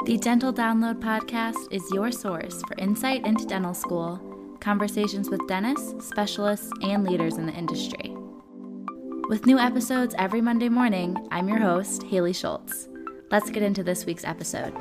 The Dental Download Podcast is your source for insight into dental school, conversations with dentists, specialists, and leaders in the industry. With new episodes every Monday morning, I'm your host, Haley Schultz. Let's get into this week's episode.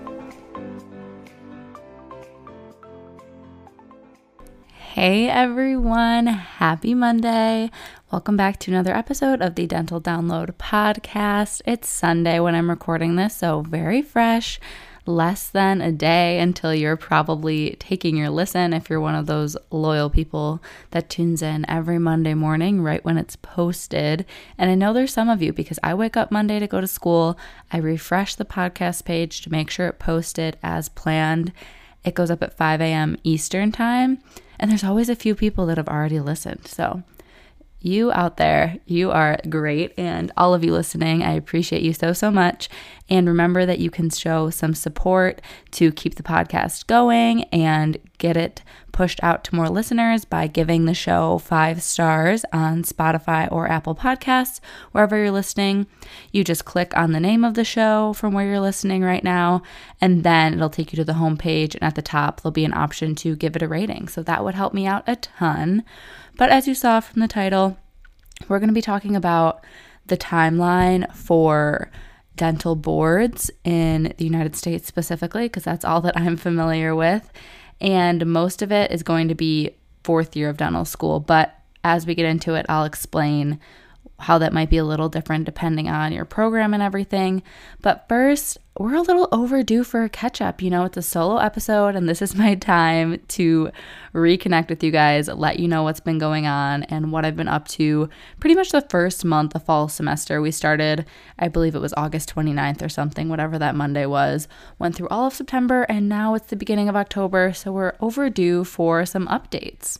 Hey everyone, happy Monday. Welcome back to another episode of the Dental Download Podcast. It's Sunday when I'm recording this, so very fresh. Less than a day until you're probably taking your listen if you're one of those loyal people that tunes in every Monday morning right when it's posted. And I know there's some of you because I wake up Monday to go to school. I refresh the podcast page to make sure it posted as planned. It goes up at 5 a.m. Eastern time. And there's always a few people that have already listened. So you out there, you are great. And all of you listening, I appreciate you so much. And remember that you can show some support to keep the podcast going and get it pushed out to more listeners by giving the show 5 stars on Spotify or Apple Podcasts, wherever you're listening. You just click on the name of the show from where you're listening right now, and then it'll take you to the homepage. And at the top, there'll be an option to give it a rating. So that would help me out a ton. But as you saw from the title, we're going to be talking about the timeline for dental boards in the United States specifically, because that's all that I'm familiar with. And most of it is going to be 4th year of dental school. But as we get into it, I'll explain how that might be a little different depending on your program and everything. But first, we're a little overdue for a catch-up. You know, it's a solo episode, and this is my time to reconnect with you guys, let you know what's been going on and what I've been up to pretty much the first month of fall semester. We started, I believe it was August 29th or something, whatever that Monday was, went through all of September, and now it's the beginning of October, so we're overdue for some updates.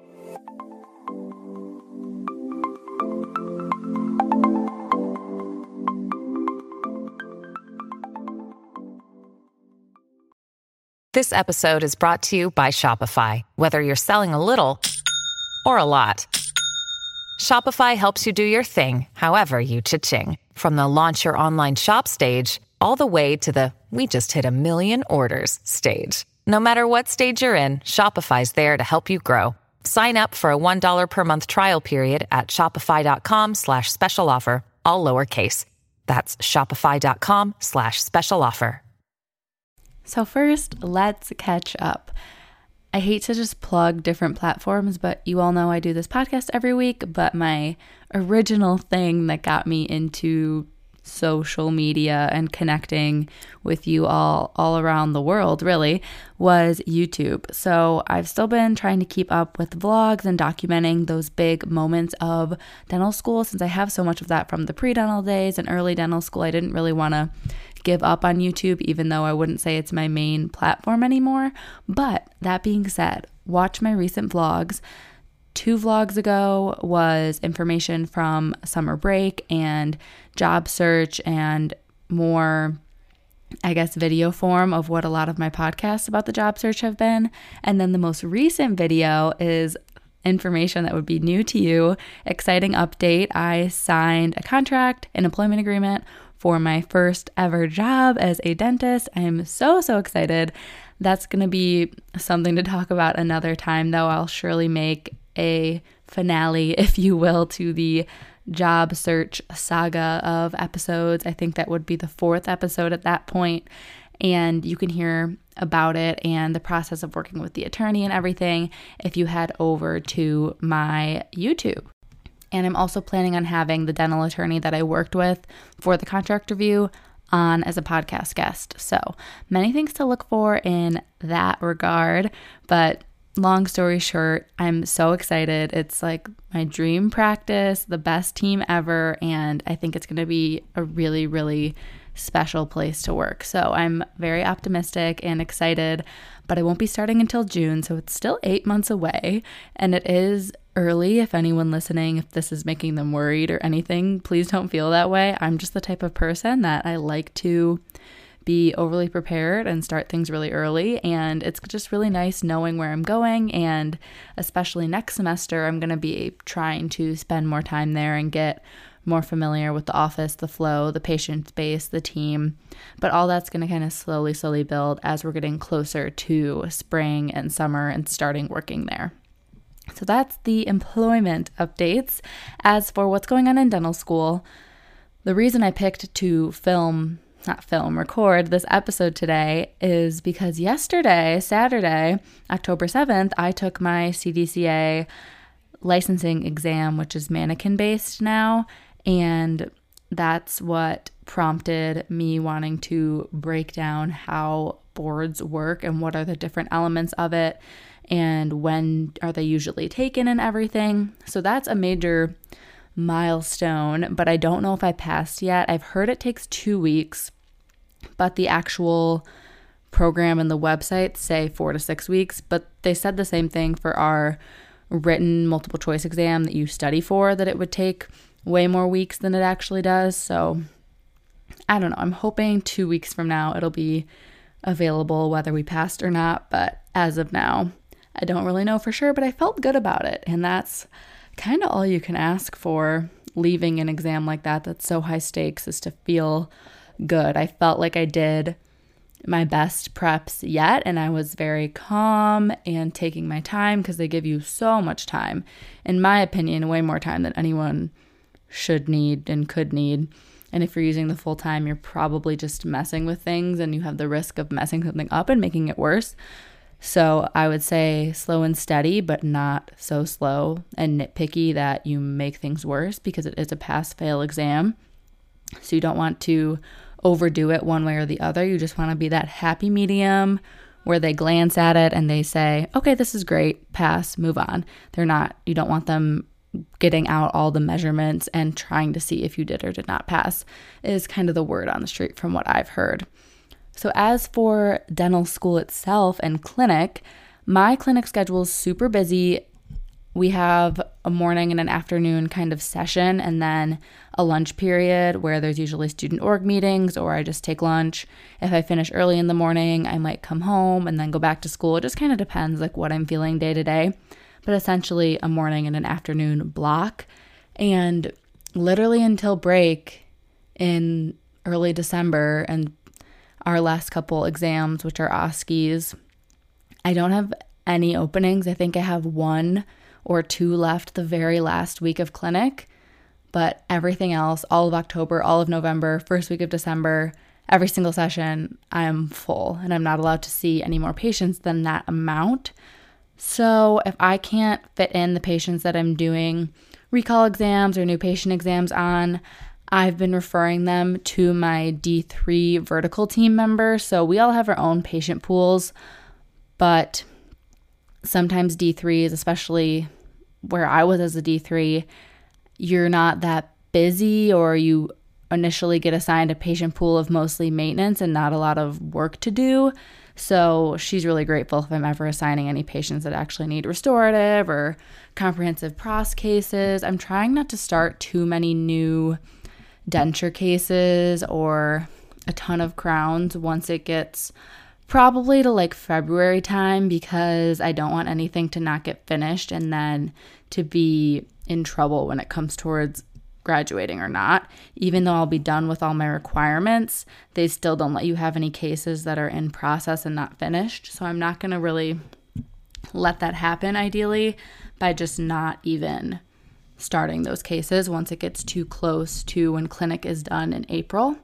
This episode is brought to you by Shopify. Whether you're selling a little or a lot, Shopify helps you do your thing, however you cha-ching. From the launch your online shop stage, all the way to the we just hit 1 million orders stage. No matter what stage you're in, Shopify's there to help you grow. Sign up for a $1 per month trial period at shopify.com/special offer, all lowercase. That's shopify.com/special offer. So first, let's catch up. I hate to just plug different platforms, but you all know I do this podcast every week, but my original thing that got me into social media and connecting with you all around the world really was YouTube. So I've still been trying to keep up with vlogs and documenting those big moments of dental school since I have so much of that from the pre-dental days and early dental school. I didn't really want to give up on YouTube, even though I wouldn't say it's my main platform anymore. But that being said, watch my recent vlogs. 2 vlogs ago was information from summer break and job search and more, I guess, video form of what a lot of my podcasts about the job search have been. And then the most recent video is information that would be new to you. Exciting update. I signed a contract, an employment agreement for my first ever job as a dentist. I'm so excited. That's going to be something to talk about another time, though. I'll surely make a finale, if you will, to the job search saga of episodes. I think that would be the 4th episode at that point, and you can hear about it and the process of working with the attorney and everything if you head over to my YouTube. And I'm also planning on having the dental attorney that I worked with for the contract review on as a podcast guest. So many things to look for in that regard, but long story short, I'm so excited. It's like my dream practice, the best team ever, and I think it's going to be a really special place to work. So I'm very optimistic and excited, but I won't be starting until June, so it's still 8 months away, and it is early. If anyone listening, if this is making them worried or anything, please don't feel that way. I'm just the type of person that I like to be overly prepared and start things really early. And it's just really nice knowing where I'm going. And especially next semester, I'm going to be trying to spend more time there and get more familiar with the office, the flow, the patient base, the team. But all that's going to kind of slowly build as we're getting closer to spring and summer and starting working there. So that's the employment updates. As for what's going on in dental school, the reason I picked to record this episode today is because yesterday, Saturday, October 7th, I took my CDCA licensing exam, which is mannequin-based now, and that's what prompted me wanting to break down how boards work and what are the different elements of it and when are they usually taken and everything. So that's a major milestone, but I don't know if I passed yet. I've heard it takes 2 weeks, but the actual program and the website say 4 to 6 weeks, but they said the same thing for our written multiple choice exam that you study for, that it would take way more weeks than it actually does. So I don't know. I'm hoping 2 weeks from now it'll be available whether we passed or not, but as of now, I don't really know for sure, but I felt good about it. And that's kind of all you can ask for leaving an exam like that that's so high stakes, is to feel good. I felt like I did my best preps yet, and I was very calm and taking my time because they give you so much time. In my opinion, way more time than anyone should need and could need. And if you're using the full time, you're probably just messing with things and you have the risk of messing something up and making it worse. So I would say slow and steady, but not so slow and nitpicky that you make things worse, because it is a pass-fail exam. So you don't want to overdo it one way or the other. You just want to be that happy medium where they glance at it and they say, okay, this is great, pass, move on. You don't want them getting out all the measurements and trying to see if you did or did not pass, is kind of the word on the street from what I've heard. So as for dental school itself and clinic, my clinic schedule is super busy. We have a morning and an afternoon kind of session, and then a lunch period where there's usually student org meetings, or I just take lunch. If I finish early in the morning, I might come home and then go back to school. It just kind of depends like what I'm feeling day to day, but essentially a morning and an afternoon block. And literally until break in early December and our last couple exams, which are OSCEs, I don't have any openings. I think I have 1 or 2 left the very last week of clinic, but everything else, all of October, all of November, first week of December, every single session, I am full and I'm not allowed to see any more patients than that amount. So if I can't fit in the patients that I'm doing recall exams or new patient exams on, I've been referring them to my D3 vertical team members. So we all have our own patient pools, but sometimes D3s, especially where I was as a D3, you're not that busy, or you initially get assigned a patient pool of mostly maintenance and not a lot of work to do. So she's really grateful if I'm ever assigning any patients that actually need restorative or comprehensive pros cases. I'm trying not to start too many new denture cases or a ton of crowns once it gets probably to like February time, because I don't want anything to not get finished and then to be in trouble when it comes towards graduating or not. Even though I'll be done with all my requirements, they still don't let you have any cases that are in process and not finished. So I'm not going to really let that happen, ideally, by just not even starting those cases once it gets too close to when clinic is done in April.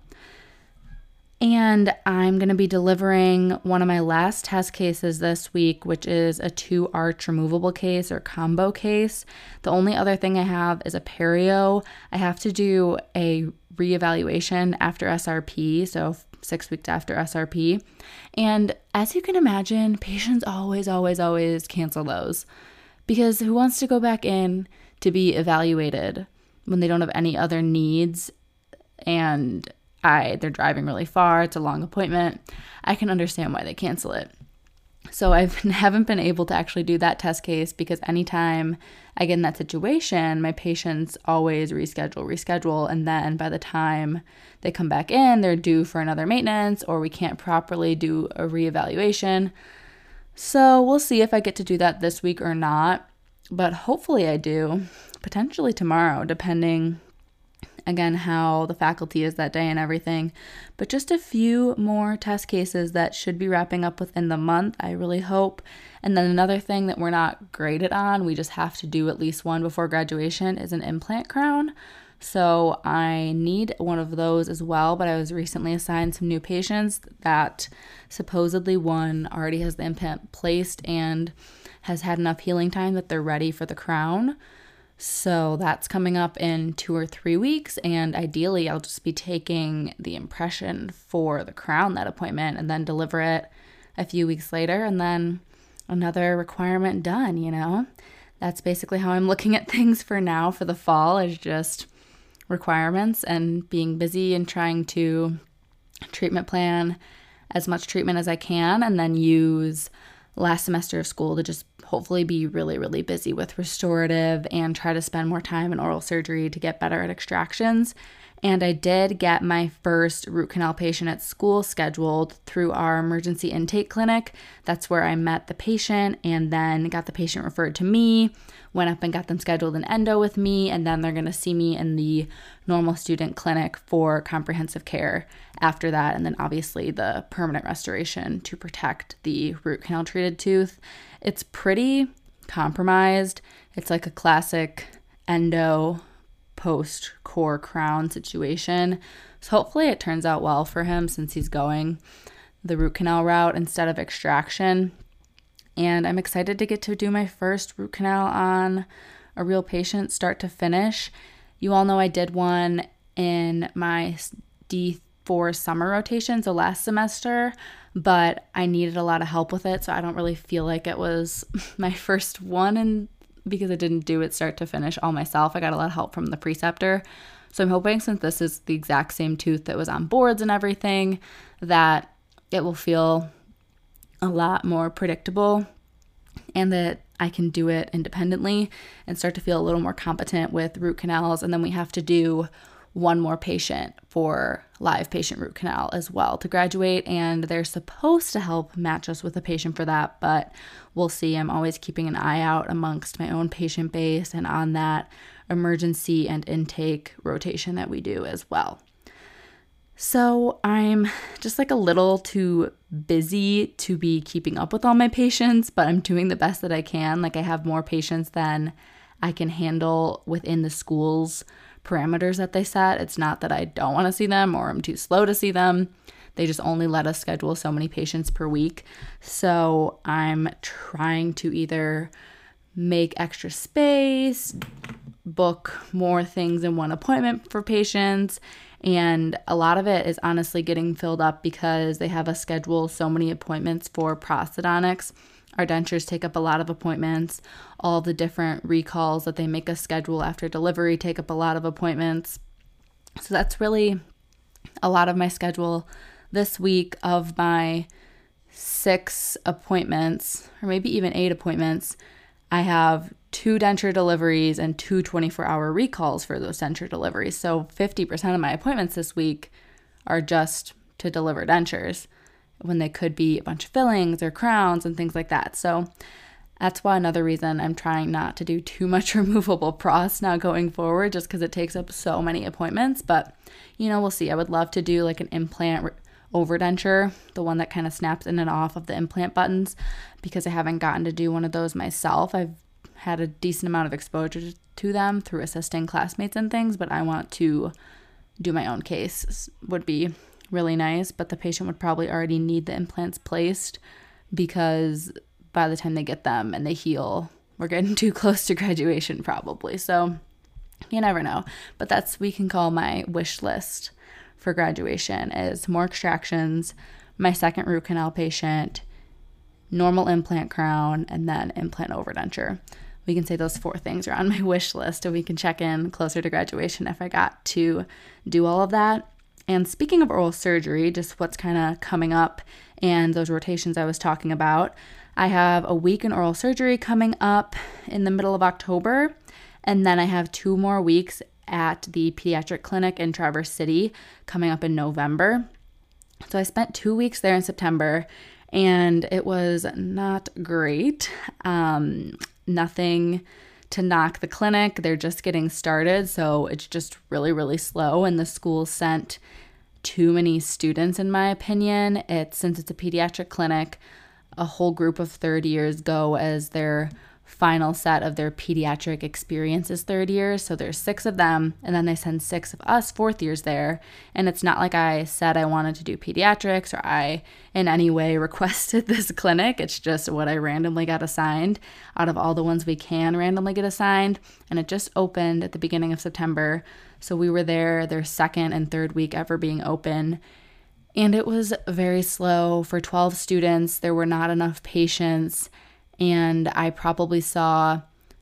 And I'm going to be delivering one of my last test cases this week, which is a 2-arch removable case or combo case. The only other thing I have is a perio. I have to do a reevaluation after SRP, so 6 weeks after SRP. And as you can imagine, patients always cancel those, because who wants to go back in to be evaluated when they don't have any other needs and they're driving really far, it's a long appointment. I can understand why they cancel it. So I haven't been able to actually do that test case, because anytime I get in that situation, my patients always reschedule, and then by the time they come back in, they're due for another maintenance, or we can't properly do a reevaluation. So we'll see if I get to do that this week or not, but hopefully I do, potentially tomorrow, depending again, how the faculty is that day and everything. But just a few more test cases that should be wrapping up within the month, I really hope. And then another thing that we're not graded on, we just have to do at least one before graduation, is an implant crown. So I need one of those as well, but I was recently assigned some new patients that supposedly one already has the implant placed and has had enough healing time that they're ready for the crown. So that's coming up in 2 or 3 weeks, and ideally I'll just be taking the impression for the crown that appointment and then deliver it a few weeks later, and then another requirement done, you know? That's basically how I'm looking at things for now for the fall, is just requirements and being busy and trying to treatment plan as much treatment as I can, and then use last semester of school to just hopefully be really, really busy with restorative and try to spend more time in oral surgery to get better at extractions. And I did get my first root canal patient at school scheduled through our emergency intake clinic. That's where I met the patient and then got the patient referred to me, went up and got them scheduled in endo with me, and then they're going to see me in the normal student clinic for comprehensive care after that. And then obviously the permanent restoration to protect the root canal treated tooth. It's pretty compromised. It's like a classic endo post-core crown situation. So hopefully it turns out well for him since he's going the root canal route instead of extraction. And I'm excited to get to do my first root canal on a real patient start to finish. You all know I did one in my D4 summer rotation, so last semester, but I needed a lot of help with it, so I don't really feel like it was my first one, and because I didn't do it start to finish all myself, I got a lot of help from the preceptor. So I'm hoping, since this is the exact same tooth that was on boards and everything, that it will feel a lot more predictable and that I can do it independently and start to feel a little more competent with root canals. And then we have to do one more patient for live patient root canal as well to graduate, and they're supposed to help match us with a patient for that, but we'll see. I'm always keeping an eye out amongst my own patient base and on that emergency and intake rotation that we do as well. So I'm just like a little too busy to be keeping up with all my patients, but I'm doing the best that I can. Like, I have more patients than I can handle within the school's parameters that they set. It's not that I don't want to see them or I'm too slow to see them. They just only let us schedule so many patients per week. So I'm trying to either make extra space, book more things in one appointment for patients, and a lot of it is honestly getting filled up because they have us schedule so many appointments for prosthodontics. Our dentures take up a lot of appointments. All the different recalls that they make us schedule after delivery take up a lot of appointments. So that's really a lot of my schedule this week. Of my 6 appointments, or maybe even 8 appointments, I have 2 denture deliveries and 2 24-hour recalls for those denture deliveries. So 50% of my appointments this week are just to deliver dentures, when they could be a bunch of fillings or crowns and things like that. So that's why another reason I'm trying not to do too much removable pros now going forward, just because it takes up so many appointments. But, you know, we'll see. I would love to do like an implant overdenture, the one that kind of snaps in and off of the implant buttons, because I haven't gotten to do one of those myself. I've had a decent amount of exposure to them through assisting classmates and things, but I want to do my own case. Would be really nice, but the patient would probably already need the implants placed, because by the time they get them and they heal, we're getting too close to graduation probably. So you never know, but that's, we can call my wish list for graduation is more extractions, my second root canal patient, normal implant crown, and then implant overdenture. We can say those 4 things are on my wish list, and we can check in closer to graduation if I got to do all of that. And speaking of oral surgery, just what's kind of coming up and those rotations I was talking about, I have a week in oral surgery coming up in the middle of October, and then I have 2 more weeks at the pediatric clinic in Traverse City coming up in November. So I spent 2 weeks there in September, and it was not great. Nothing to knock the clinic. They're just getting started, so it's just really, really slow, and the school sent too many students, in my opinion. Since it's a pediatric clinic, a whole group of third years go as their final set of their pediatric experiences third years. So there's 6 of them, and then they send 6 of us fourth years there. And it's not like I said I wanted to do pediatrics or I in any way requested this clinic. It's just what I randomly got assigned out of all the ones we can randomly get assigned. And it just opened at the beginning of September. So we were there their second and third week ever being open. And it was very slow. For 12 students, there were not enough patients. And I probably saw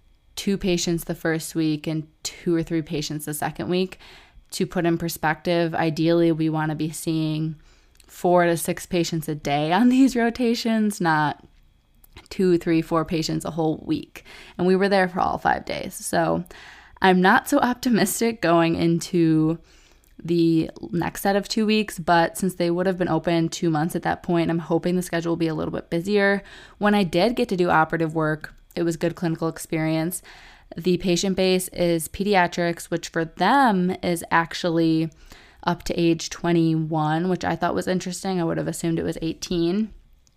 2 patients the first week and 2 or 3 patients the second week. To put in perspective, ideally we want to be seeing 4 to 6 patients a day on these rotations, not 2, 3, 4 patients a whole week. And we were there for all 5 days. So I'm not so optimistic going into the next set of 2 weeks, but since they would have been open 2 months at that point, I'm hoping the schedule will be a little bit busier. When I did get to do operative work, it was good clinical experience. The patient base is pediatrics, which for them is actually up to age 21, which I thought was interesting. I would have assumed it was 18.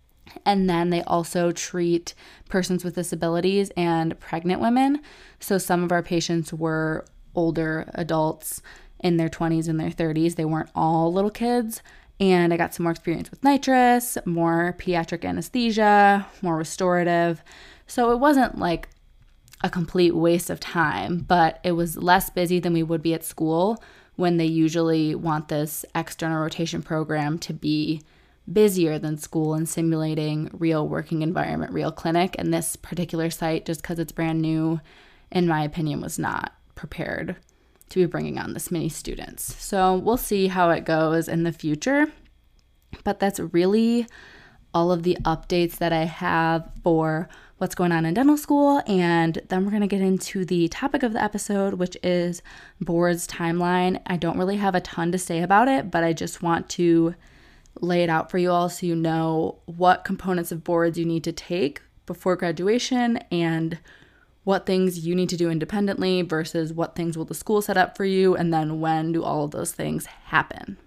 And then they also treat persons with disabilities and pregnant women. So some of our patients were older adults in their 20s and their 30s. They weren't all little kids. And I got some more experience with nitrous, more pediatric anesthesia, more restorative. So it wasn't like a complete waste of time, but it was less busy than we would be at school when they usually want this external rotation program to be busier than school and simulating real working environment, real clinic. And this particular site, just because it's brand new, in my opinion, was not prepared to be bringing on this many students. So we'll see how it goes in the future. But that's really all of the updates that I have for what's going on in dental school. And then we're going to get into the topic of the episode, which is boards timeline. I don't really have a ton to say about it, but I just want to lay it out for you all so you know what components of boards you need to take before graduation and what things you need to do independently versus what things will the school set up for you, and then when do all of those things happen.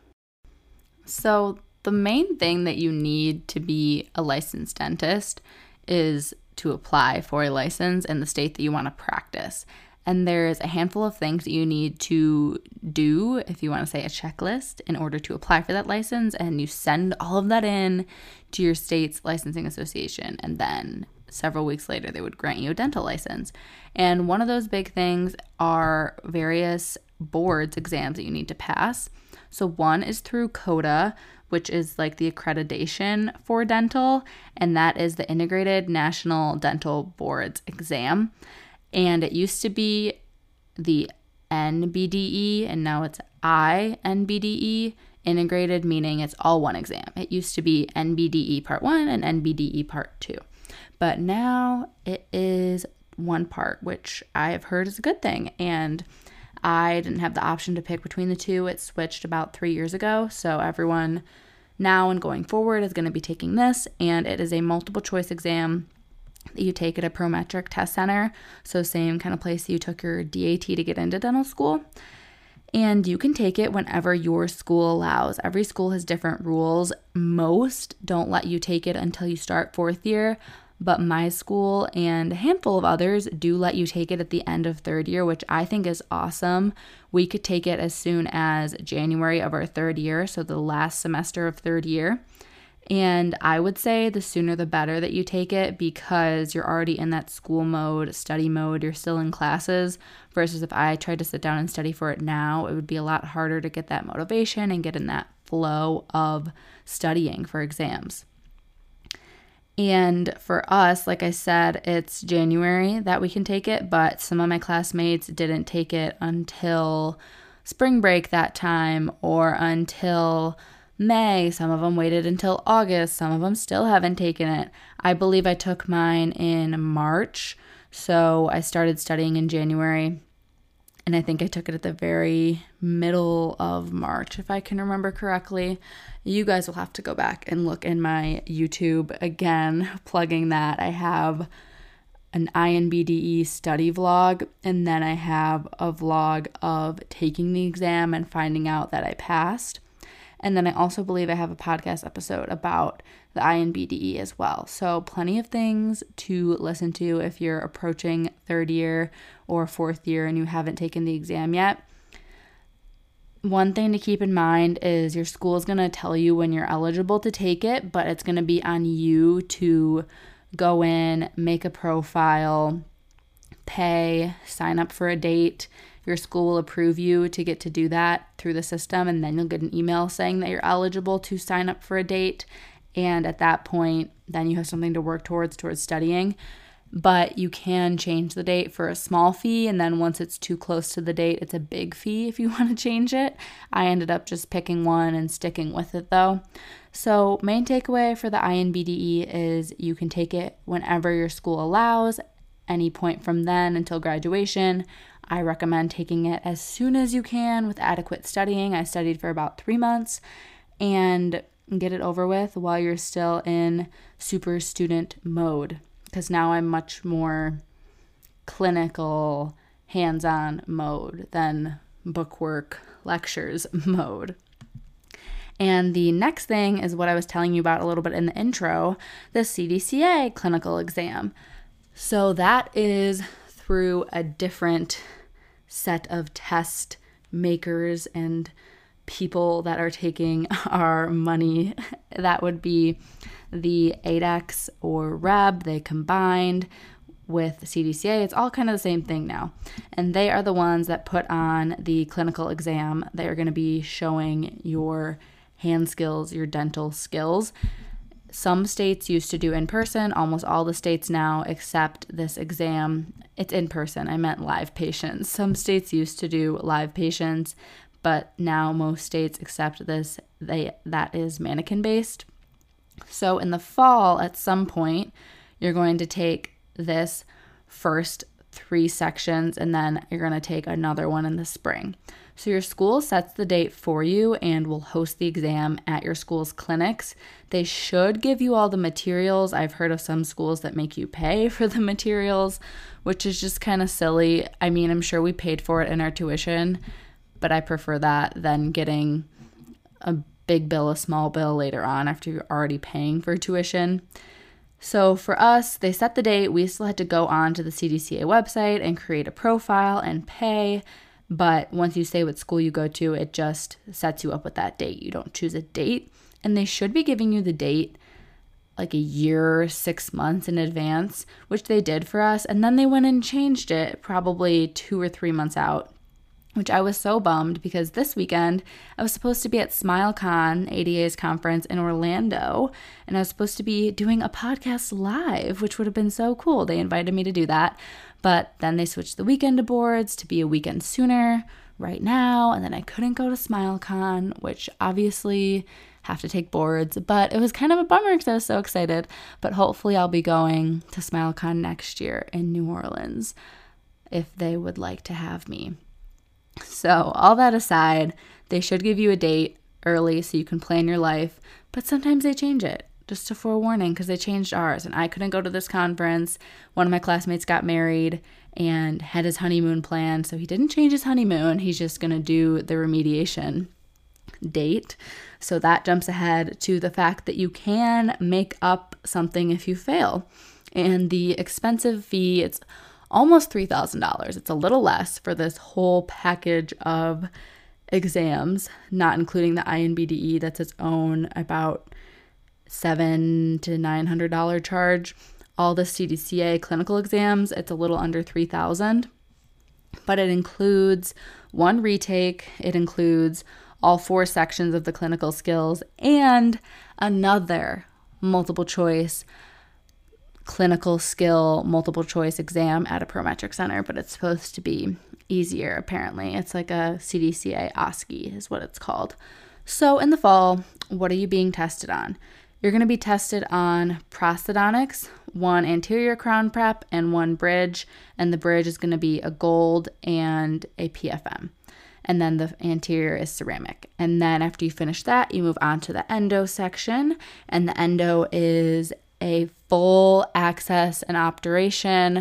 So the main thing that you need to be a licensed dentist is to apply for a license in the state that you want to practice. And there's a handful of things that you need to do, if you want to say a checklist, in order to apply for that license. And you send all of that in to your state's licensing association, and then several weeks later, they would grant you a dental license. And one of those big things are various boards exams that you need to pass. So one is through CODA, which is like the accreditation for dental, and that is the Integrated National Dental Boards exam. And it used to be the NBDE, and now it's INBDE, integrated, meaning it's all one exam. It used to be NBDE Part 1 and NBDE Part 2. But now it is one part, which I have heard is a good thing. And I didn't have the option to pick between the two. It switched about 3 years ago. So everyone now and going forward is going to be taking this. And it is a multiple choice exam that you take at a Prometric test center. So same kind of place you took your DAT to get into dental school. And you can take it whenever your school allows. Every school has different rules. Most don't let you take it until you start 4th year. But my school and a handful of others do let you take it at the end of 3rd year, which I think is awesome. We could take it as soon as January of our 3rd year, so the last semester of 3rd year. And I would say the sooner the better that you take it, because you're already in that school mode, study mode, you're still in classes, versus if I tried to sit down and study for it now, it would be a lot harder to get that motivation and get in that flow of studying for exams. And for us, like I said, it's January that we can take it, but some of my classmates didn't take it until spring break that time or until May. Some of them waited until August. Some of them still haven't taken it. I believe I took mine in March, so I started studying in January, and I think I took it at the very middle of March, if I can remember correctly. You guys will have to go back and look in my YouTube again, plugging that. I have an INBDE study vlog, and then I have a vlog of taking the exam and finding out that I passed. And then I also believe I have a podcast episode about the INBDE as well. So plenty of things to listen to if you're approaching third year or fourth year and you haven't taken the exam yet. One thing to keep in mind is your school is going to tell you when you're eligible to take it, but it's going to be on you to go in, make a profile, pay, sign up for a date. Your school will approve you to get to do that through the system, and then you'll get an email saying that you're eligible to sign up for a date. And at that point, then you have something to work towards studying. But you can change the date for a small fee, and then once it's too close to the date, it's a big fee if you want to change it. I ended up just picking one and sticking with it though. So main takeaway for the INBDE is you can take it whenever your school allows, any point from then until graduation. I recommend taking it as soon as you can with adequate studying. I studied for about 3 months, and get it over with while you're still in super student mode, because now I'm much more clinical, hands-on mode than bookwork lectures mode. And the next thing is what I was telling you about a little bit in the intro, the CDCA clinical exam. So that is through a different set of test makers and people that are taking our money. That would be the ADEX or REB. They combined with CDCA. It's all kind of the same thing now. And they are the ones that put on the clinical exam. They are going to be showing your hand skills, your dental skills. Some states used to do in person. Almost all the states now accept this exam. It's in person. I meant live patients. Some states used to do live patients, but now most states accept this. That is mannequin based. So in the fall, at some point, you're going to take this first 3 sections, and then you're going to take another one in the spring. So your school sets the date for you and will host the exam at your school's clinics. They should give you all the materials. I've heard of some schools that make you pay for the materials, which is just kind of silly. I mean, I'm sure we paid for it in our tuition, but I prefer that than getting a big bill, a small bill later on after you're already paying for tuition. So for us, they set the date. We still had to go on to the CDCA website and create a profile and pay. But once you say what school you go to, it just sets you up with that date. You don't choose a date. And they should be giving you the date like a year, 6 months in advance, which they did for us. And then they went and changed it probably 2 or 3 months out, which I was so bummed because this weekend I was supposed to be at SmileCon, ADA's conference in Orlando, and I was supposed to be doing a podcast live, which would have been so cool. They invited me to do that, but then they switched the weekend to boards to be a weekend sooner right now, and then I couldn't go to SmileCon, which obviously have to take boards, but it was kind of a bummer because I was so excited. But hopefully I'll be going to SmileCon next year in New Orleans if they would like to have me. So all that aside, they should give you a date early so you can plan your life, but sometimes they change it. Just a forewarning, because they changed ours and I couldn't go to this conference. One of my classmates got married and had his honeymoon planned, so he didn't change his honeymoon. He's just going to do the remediation date. So that jumps ahead to the fact that you can make up something if you fail. And the expensive fee, it's almost $3,000. It's a little less for this whole package of exams, not including the INBDE. That's its own about $700 to $900 charge. All the CDCA clinical exams, it's a little under $3,000, but it includes one retake. It includes all 4 sections of the clinical skills and another multiple choice clinical skill multiple choice exam at a Prometric center, but it's supposed to be easier apparently. It's like a CDCA OSCE is what it's called. So in the fall, what are you being tested on? You're going to be tested on prosthodontics, 1 anterior crown prep and 1 bridge, and the bridge is going to be a gold and a PFM. And then the anterior is ceramic. And then after you finish that, you move on to the endo section, and the endo is a full access and operation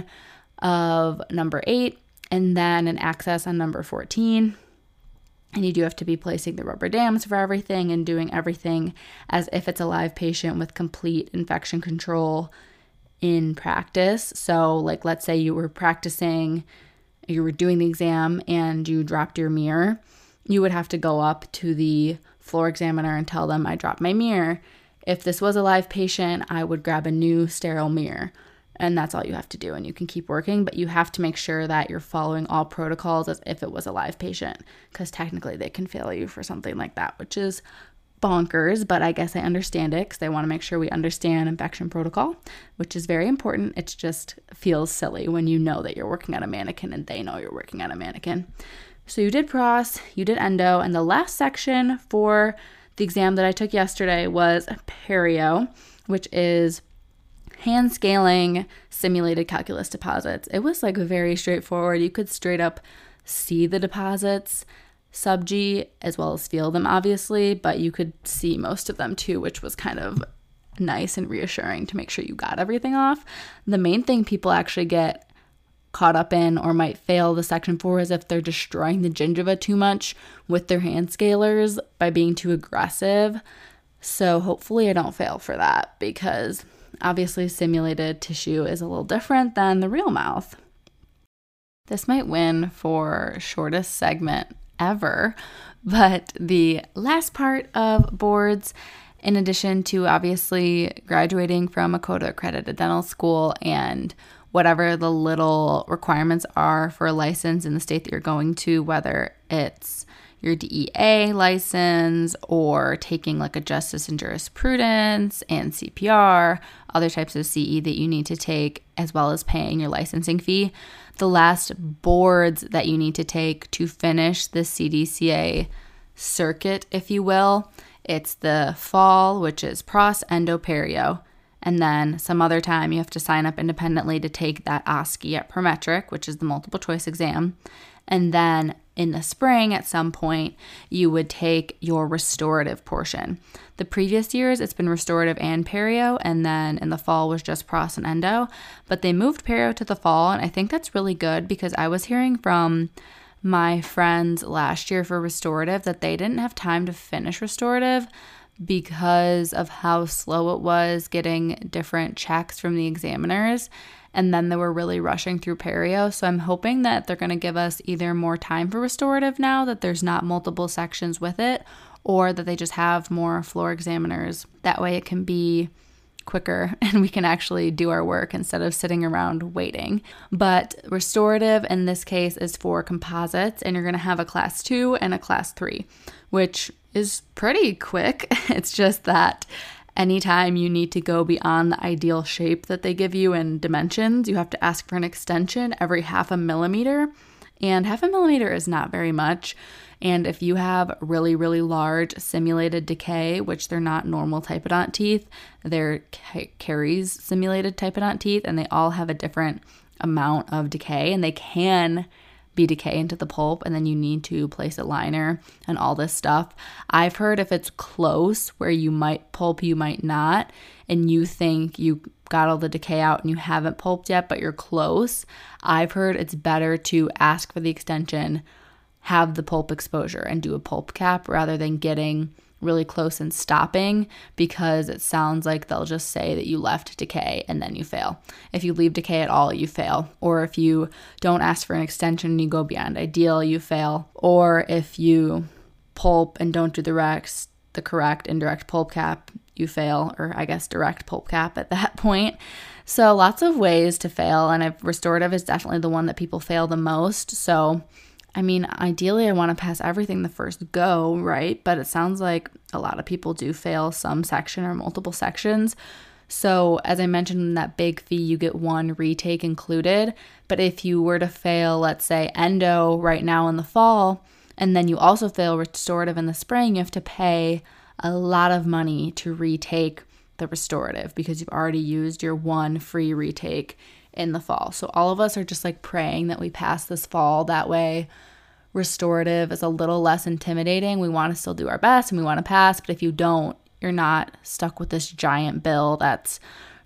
of number 8, and then an access on number 14. And you do have to be placing the rubber dams for everything and doing everything as if it's a live patient with complete infection control in practice. So like, let's say you were practicing, you were doing the exam and you dropped your mirror. You would have to go up to the floor examiner and tell them, I dropped my mirror. If this was a live patient, I would grab a new sterile mirror. And that's all you have to do. And you can keep working, but you have to make sure that you're following all protocols as if it was a live patient, because technically they can fail you for something like that, which is bonkers. But I guess I understand it because they want to make sure we understand infection protocol, which is very important. It just feels silly when you know that you're working on a mannequin and they know you're working on a mannequin. So you did pros, you did endo, and the last section for the exam that I took yesterday was perio, which is hand scaling simulated calculus deposits. It was like very straightforward. You could straight up see the deposits, sub-G, as well as feel them, obviously, but you could see most of them too, which was kind of nice and reassuring to make sure you got everything off. The main thing people actually get caught up in or might fail the section for is if they're destroying the gingiva too much with their hand scalers by being too aggressive. So hopefully I don't fail for that, because obviously simulated tissue is a little different than the real mouth. This might win for shortest segment ever, but the last part of boards, in addition to obviously graduating from a COTA accredited dental school and whatever the little requirements are for a license in the state that you're going to, whether it's your DEA license or taking like a justice and jurisprudence and CPR, other types of CE that you need to take, as well as paying your licensing fee. The last boards that you need to take to finish the CDCA circuit, if you will, it's the fall, which is pros, endo, perio. And then some other time you have to sign up independently to take that OSCE at Prometric, which is the multiple choice exam. And then in the spring, at some point, you would take your restorative portion. The previous years, it's been restorative and perio, and then in the fall was just pros and endo. But they moved perio to the fall, and I think that's really good, because I was hearing from my friends last year for restorative that they didn't have time to finish restorative because of how slow it was getting different checks from the examiners. And then they were really rushing through perio. So I'm hoping that they're going to give us either more time for restorative now that there's not multiple sections with it, or that they just have more floor examiners. That way it can be quicker and we can actually do our work instead of sitting around waiting. But restorative in this case is for composites, and you're going to have a class 2 and a class 3, which is pretty quick. It's just that anytime you need to go beyond the ideal shape that they give you in dimensions, you have to ask for an extension every 0.5 millimeter. And 0.5 millimeter is not very much. And if you have really, really large simulated decay, which they're not normal typodont teeth, they're caries simulated typodont teeth, and they all have a different amount of decay, and they can be decay into the pulp, and then you need to place a liner and all this stuff. I've heard if it's close where you might pulp, you might not, and you think you got all the decay out and you haven't pulped yet, but you're close, I've heard it's better to ask for the extension, have the pulp exposure, and do a pulp cap rather than getting really close and stopping, because it sounds like they'll just say that you left decay and then you fail. If you leave decay at all, you fail. Or if you don't ask for an extension and you go beyond ideal, you fail. Or if you pulp and don't do the correct indirect pulp cap, you fail, or I guess direct pulp cap at that point. So lots of ways to fail, and restorative is definitely the one that people fail the most. So I mean, ideally, I want to pass everything the first go, right? But it sounds like a lot of people do fail some section or multiple sections. So as I mentioned in that big fee, you get one retake included. But if you were to fail, let's say, endo right now in the fall, and then you also fail restorative in the spring, you have to pay a lot of money to retake the restorative because you've already used your one free retake in the fall. So all of us are just like praying that we pass this fall. That way restorative is a little less intimidating. We want to still do our best and we want to pass, but if you don't, you're not stuck with this giant bill that's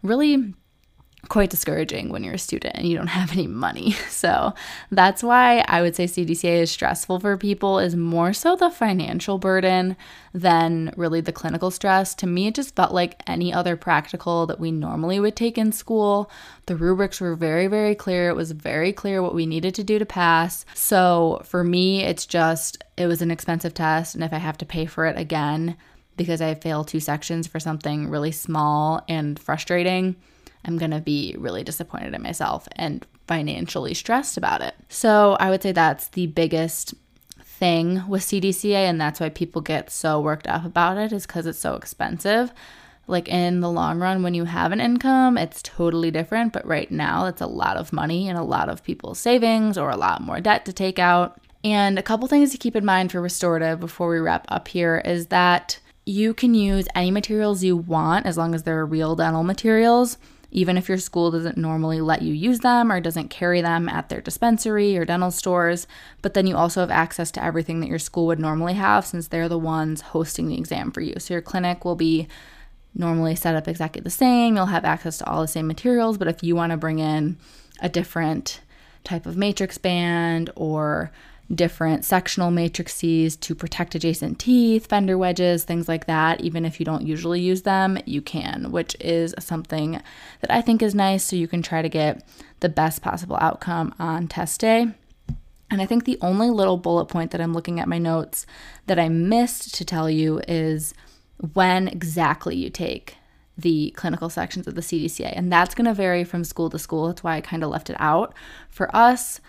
really quite discouraging when you're a student and you don't have any money. So that's why I would say CDCA is stressful for people, is more so the financial burden than really the clinical stress. To me, it just felt like any other practical that we normally would take in school. The rubrics were very, very clear. It was very clear what we needed to do to pass. So for me, it was an expensive test. And if I have to pay for it again because I failed 2 sections for something really small and frustrating, I'm going to be really disappointed in myself and financially stressed about it. So I would say that's the biggest thing with CDCA, and that's why people get so worked up about it, is because it's so expensive. Like in the long run, when you have an income, it's totally different. But right now, it's a lot of money and a lot of people's savings or a lot more debt to take out. And a couple things to keep in mind for restorative before we wrap up here is that you can use any materials you want as long as they're real dental materials, even if your school doesn't normally let you use them or doesn't carry them at their dispensary or dental stores. But then you also have access to everything that your school would normally have, since they're the ones hosting the exam for you. So your clinic will be normally set up exactly the same. You'll have access to all the same materials, but if you want to bring in a different type of matrix band or different sectional matrices to protect adjacent teeth, fender wedges, things like that, even if you don't usually use them, you can, which is something that I think is nice, so you can try to get the best possible outcome on test day. And I think the only little bullet point that I'm looking at my notes that I missed to tell you is when exactly you take the clinical sections of the CDCA, and that's going to vary from school to school. That's why I kind of left it out. For us,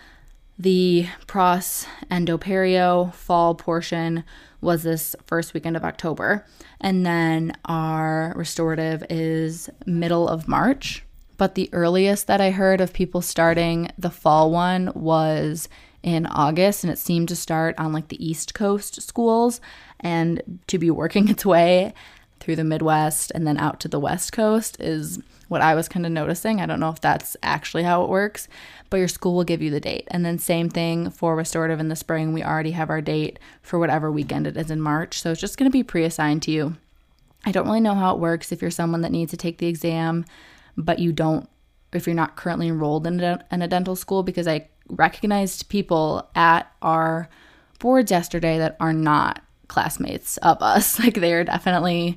the pros endoperio fall portion was this first weekend of October, and then our restorative is middle of March. But the earliest that I heard of people starting the fall one was in August, and it seemed to start on like the East Coast schools and to be working its way through the Midwest and then out to the West Coast is what I was kind of noticing. I don't know if that's actually how it works, but your school will give you the date. And then same thing for restorative in the spring. We already have our date for whatever weekend it is in March. So it's just going to be pre-assigned to you. I don't really know how it works if you're someone that needs to take the exam, but if you're not currently enrolled in a dental school, because I recognized people at our boards yesterday that are not classmates of us. Like, they are definitely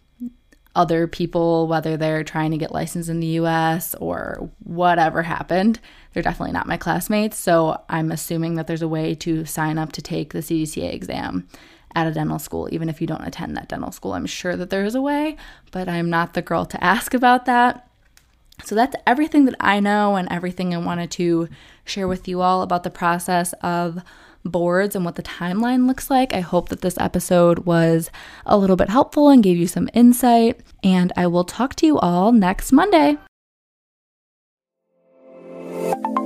other people, whether they're trying to get licensed in the US or whatever happened. They're definitely not my classmates. So I'm assuming that there's a way to sign up to take the CDCA exam at a dental school, even if you don't attend that dental school. I'm sure that there is a way, but I'm not the girl to ask about that. So that's everything that I know and everything I wanted to share with you all about the process of boards and what the timeline looks like. I hope that this episode was a little bit helpful and gave you some insight, and I will talk to you all next Monday.